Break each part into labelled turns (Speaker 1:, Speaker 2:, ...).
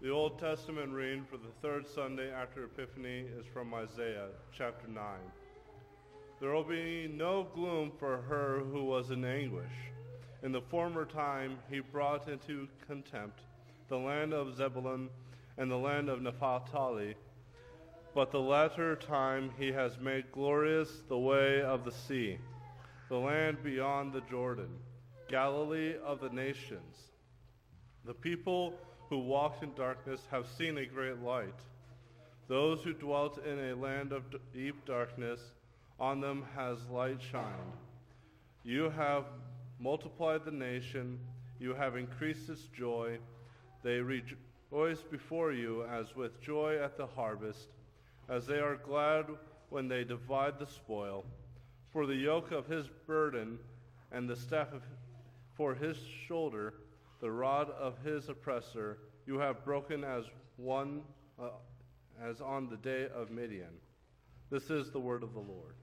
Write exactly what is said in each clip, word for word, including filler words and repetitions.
Speaker 1: The Old Testament reading for the third Sunday after Epiphany is from Isaiah chapter nine. There will be no gloom for her who was in anguish. In the former time he brought into contempt the land of Zebulun and the land of Naphtali, but the latter time he has made glorious the way of the sea, the land beyond the Jordan, Galilee of the nations. The people who walked in darkness have seen a great light. Those who dwelt in a land of deep darkness, on them has light shined. You have multiplied the nation, you have increased its joy. They rejoice before you as with joy at the harvest, as they are glad when they divide the spoil. For the yoke of his burden and the staff of, for his shoulder, the rod of his oppressor, you have broken as one uh, as on the day of Midian. This is the word of the Lord.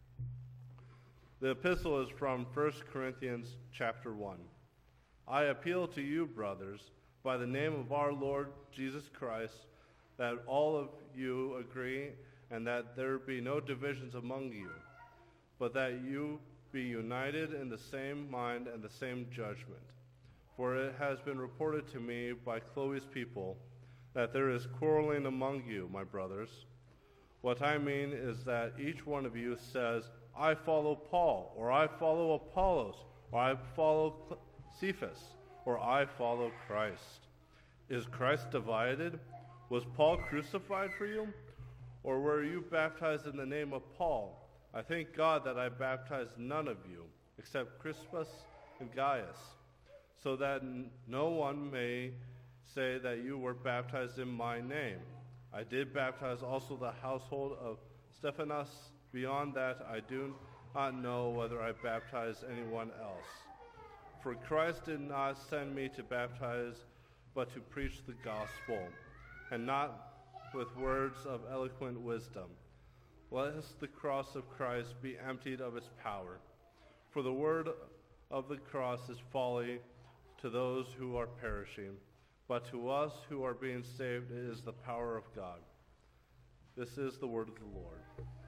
Speaker 1: The epistle is from First Corinthians chapter one. I appeal to you, brothers, by the name of our Lord Jesus Christ, that all of you agree and that there be no divisions among you, but that you be united in the same mind and the same judgment. For it has been reported to me by Chloe's people that there is quarreling among you, my brothers. What I mean is that each one of you says, I follow Paul, or I follow Apollos, or I follow Cephas, or I follow Christ. Is Christ divided? Was Paul crucified for you? Or were you baptized in the name of Paul? I thank God that I baptized none of you, except Crispus and Gaius, so that no one may say that you were baptized in my name. I did baptize also the household of Stephanas. Beyond that, I do not know whether I baptized anyone else. For Christ did not send me to baptize, but to preach the gospel, and not with words of eloquent wisdom, lest the cross of Christ be emptied of its power. For the word of the cross is folly to those who are perishing, but to us who are being saved it is the power of God. This is the word of the Lord.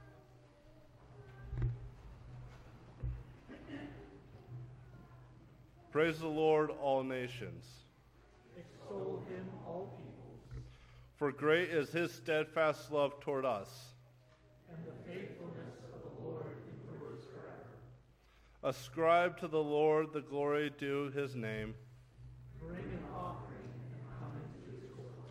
Speaker 1: Praise the Lord, all nations.
Speaker 2: Extol him, all peoples.
Speaker 1: For great is his steadfast love toward us.
Speaker 2: And the faithfulness of the Lord endures forever.
Speaker 1: Ascribe to the Lord the glory due his name.
Speaker 2: Bring an offering and come into his courts.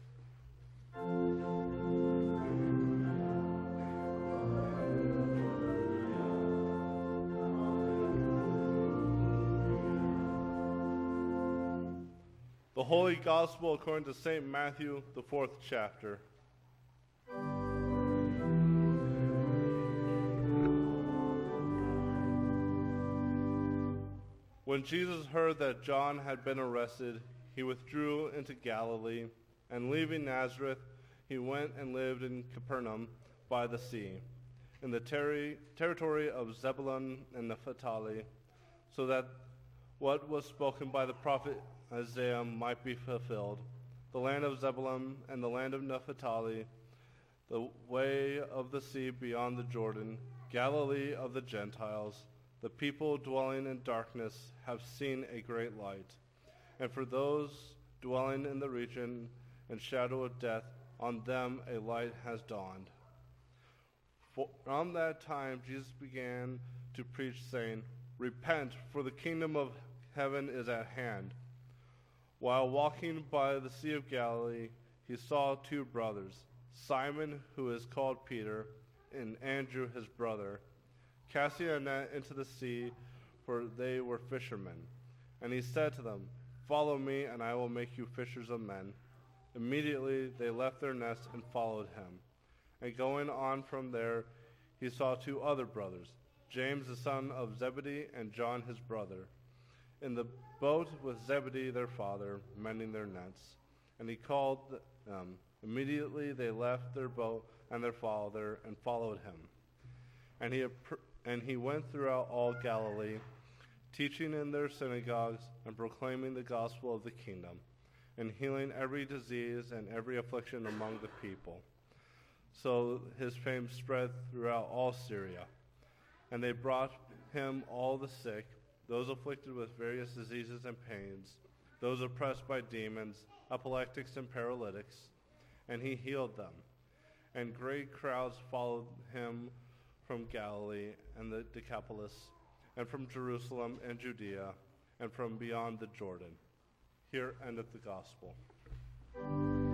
Speaker 1: The Holy Gospel according to Saint Matthew, the fourth chapter. When Jesus heard that John had been arrested, he withdrew into Galilee, and leaving Nazareth, he went and lived in Capernaum by the sea, in the ter- territory of Zebulun and Naphtali, so that what was spoken by the prophet Isaiah might be fulfilled. The land of Zebulun and the land of Naphtali, the way of the sea beyond the Jordan, Galilee of the Gentiles. The people dwelling in darkness have seen a great light. And for those dwelling in the region and shadow of death, on them a light has dawned. From that time Jesus began to preach, saying, Repent, for the kingdom of heaven is at hand. While walking by the Sea of Galilee, he saw two brothers, Simon, who is called Peter, and Andrew his brother, casting a net into the sea, for they were fishermen. And he said to them, Follow me, and I will make you fishers of men. Immediately they left their nets and followed him. And going on from there, he saw two other brothers, James the son of Zebedee and John his brother, in the boat with Zebedee their father, mending their nets. And he called them. Immediately they left their boat and their father and followed him. And he and he went throughout all Galilee, teaching in their synagogues and proclaiming the gospel of the kingdom, and healing every disease and every affliction among the people. So his fame spread throughout all Syria. And they brought him all the sick, those afflicted with various diseases and pains, those oppressed by demons, epileptics and paralytics, and he healed them. And great crowds followed him from Galilee and the Decapolis, and from Jerusalem and Judea, and from beyond the Jordan. Here endeth the gospel.